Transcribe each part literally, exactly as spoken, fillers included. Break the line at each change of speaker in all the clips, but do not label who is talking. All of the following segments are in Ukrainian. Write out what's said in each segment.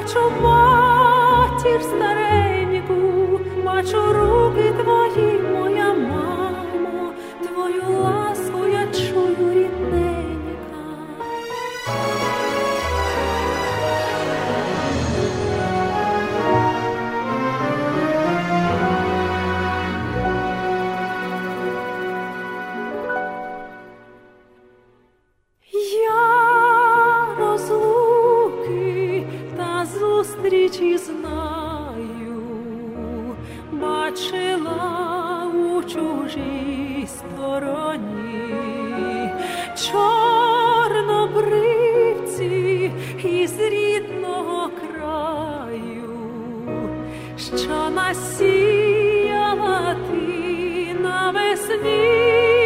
бачу матір стареньку, бачу руки твої, моя мамо, твою ласку я чую, рідненька. Я розлуки та зустрічі знаю, бачила у чужій стороні чорнобривці із рідного краю, що насіяла ти навесні.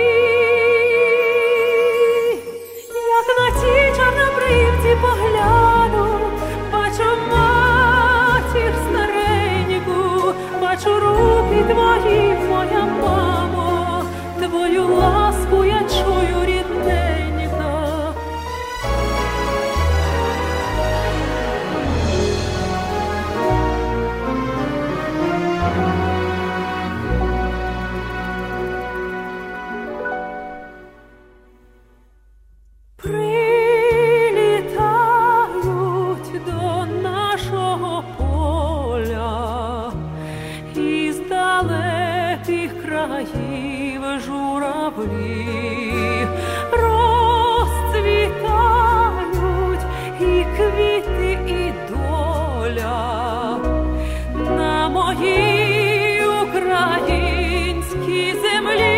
Як на ті чорнобривці погляну, бачу матір стареньку, бачу руки твої, моя мамо, твою ласку я чую, рідненька. Прилітають до нашого поля із далеких країв журавлі, розцвітають і квіти, і доля на моїй українській землі.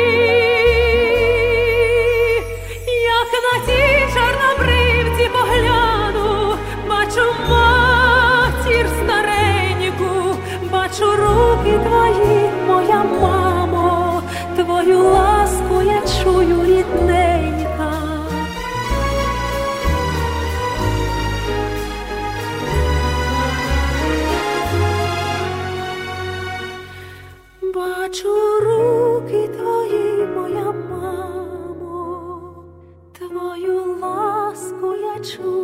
Як на ті чорнобривці погляну, бачу матір стареньку, бачу руки твої, моя мамо, твою ласку я чую, рідненька. Бачу руки твої, моя мамо, твою ласку я чую.